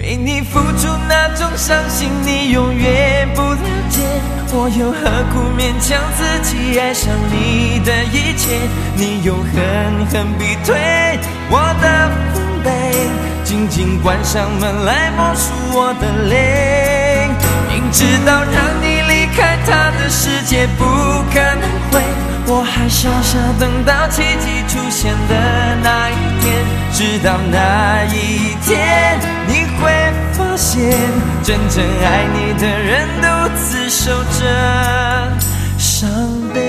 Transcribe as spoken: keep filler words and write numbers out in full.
为你付出那种伤心，你永远不了解。我又何苦勉强自己爱上你的一切？你又狠狠逼退我的防备，紧紧关上门来默数我的泪。明知道让你离开他的世界不可能会，我还傻傻等到奇迹出现的那一天。直到那一天，你会发现真正爱你的人独自守着伤悲。